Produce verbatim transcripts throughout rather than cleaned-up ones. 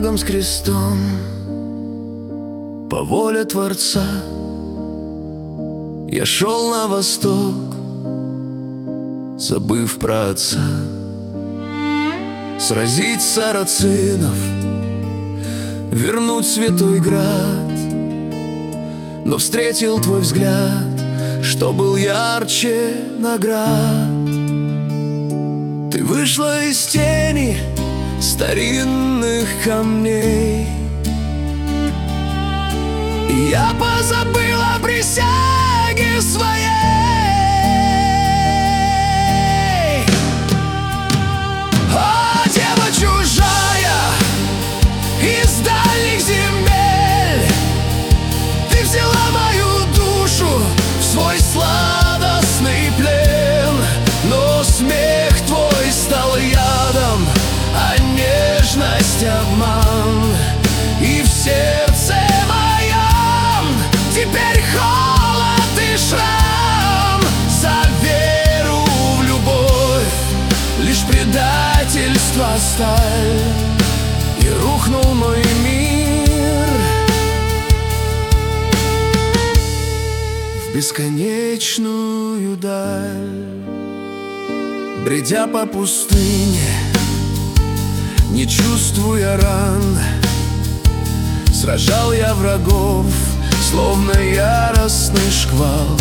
шагом с крестом по воле Творца я шел на восток, забыв про отца. Сразить сарацинов, вернуть святой град, но встретил твой взгляд, что был ярче наград. Ты вышла из тени старинных камней, и я позабыл о присяге своей. О, дева чужая из дальних земель, ты взяла мою душу в свой сладостный плен, но смех твой стал ядом, а нежность обман, и в сердце моем теперь холод и шрам. За веру в любовь лишь предательство сталь, и рухнул мой мир в бесконечную даль. Бредя по пустыне, не чувствуя ран, сражал я врагов, словно яростный шквал.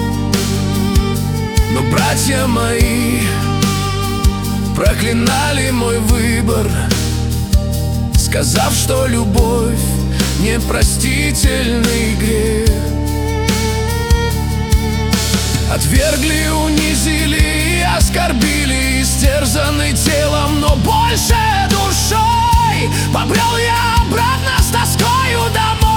Но братья мои проклинали мой выбор, сказав, что любовь — непростительный грех. Отвергли, унизили, оскорбили, истерзанный телом, но больше душой побрел я обратно с тоскою домой.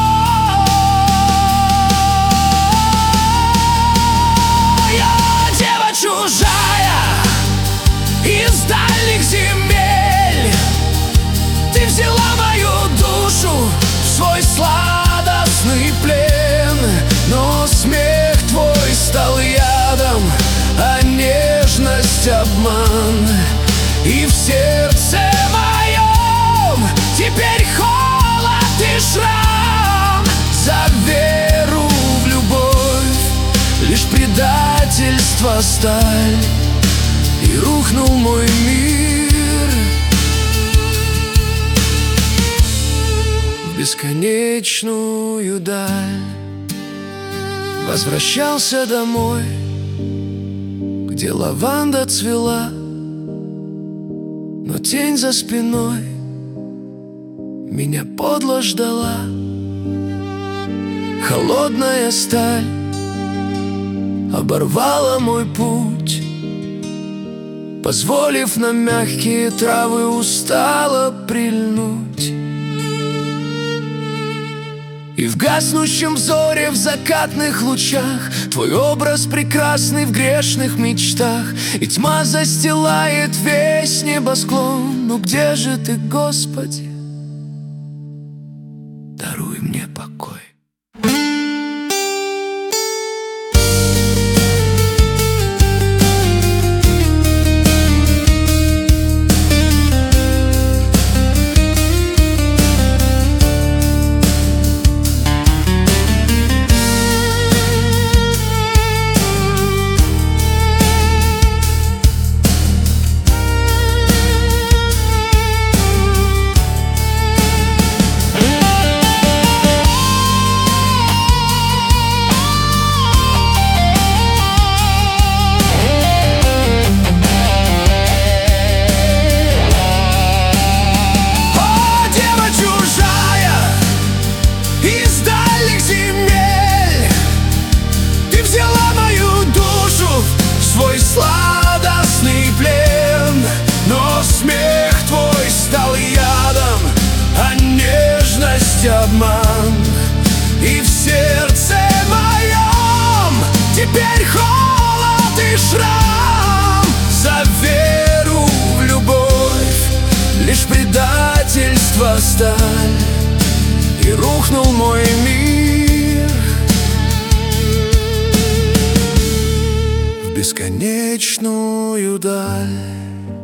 О, дева чужая из дальних земель, ты взяла мою душу в свой сладостный плен, но смех твой стал ядом, а нежность обман, и в сердце моем теперь холод и шрам. За веру в любовь лишь предательство сталь, и рухнул мой мир в бесконечную даль. Возвращался домой, где лаванда цвела, но тень за спиной меня подло ждала. Холодная сталь оборвала мой путь, позволив на мягкие травы устало прильнуть. И в гаснущем взоре, в закатных лучах, твой образ прекрасный в грешных мечтах, и тьма застилает весь небосклон. Ну где же ты, Господи? Даруй мне покой. Сладостный плен, но смех твой стал ядом, а нежность обман, и в сердце моем теперь холод и шрам. За веру в любовь лишь предательство сталь, и рухнул мой мир в бесконечную даль.